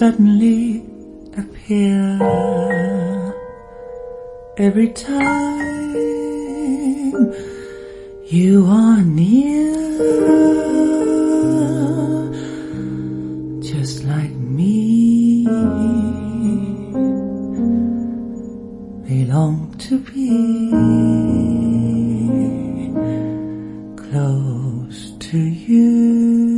suddenly appear every time you are near, just like me. They long to be close to you.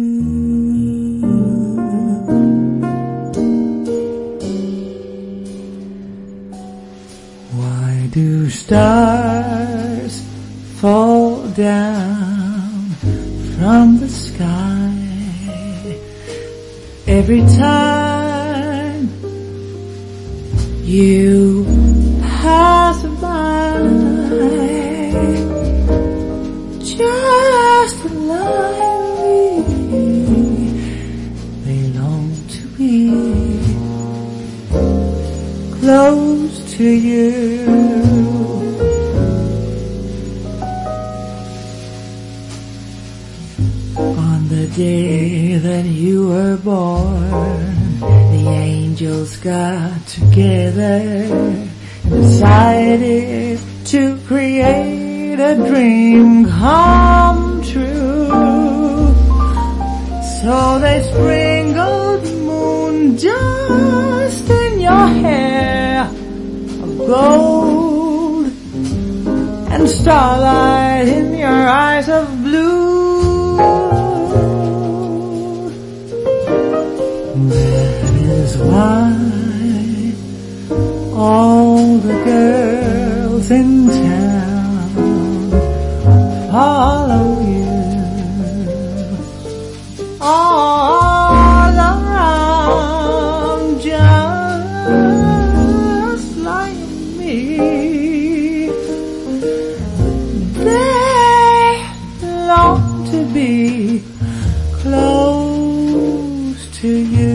Why do stars fall down from the sky every time you pass by? Just like me, they long to be close to you. On the day that you were born, the angels got together and decided to create a dream come true. So they sprinkled moon dust in your hair of gold and starlight in your eyes of blue. That is why all the girls in town follow you all around, just like me. They long to be close to you.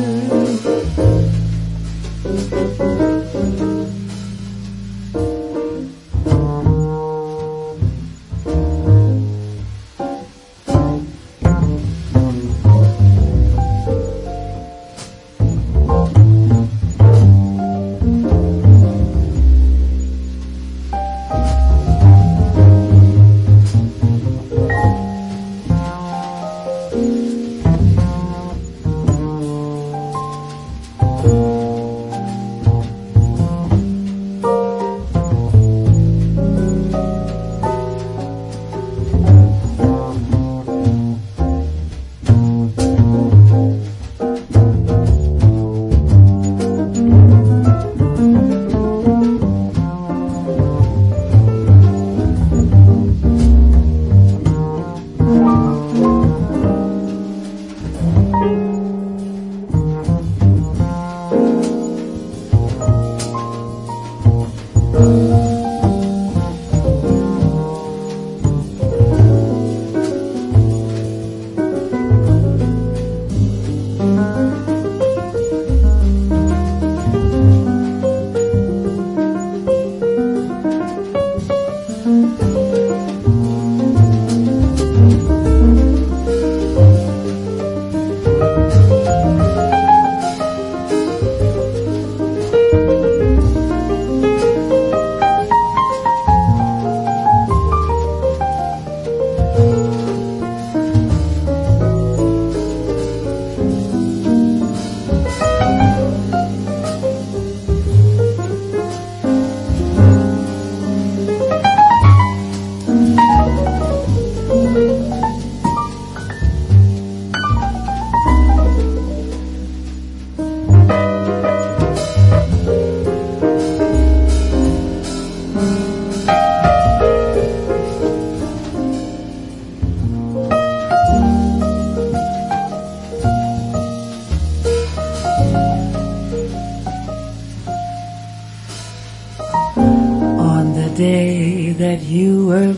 Day that you were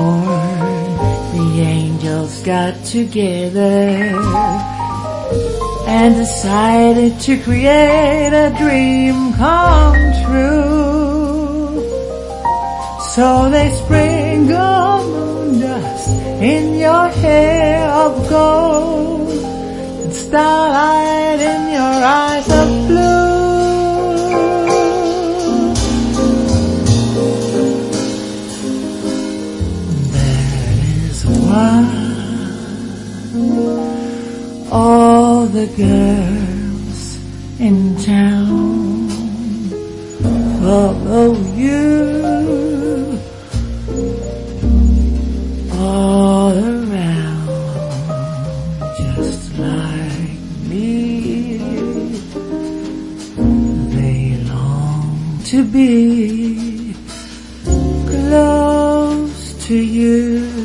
born, the angels got together and decided to create a dream come true. So they sprinkled moon dust in your hair of gold and starlight in your eyes of blue. That is why all the girls in town follow you all around, just like me. They long to be close to you.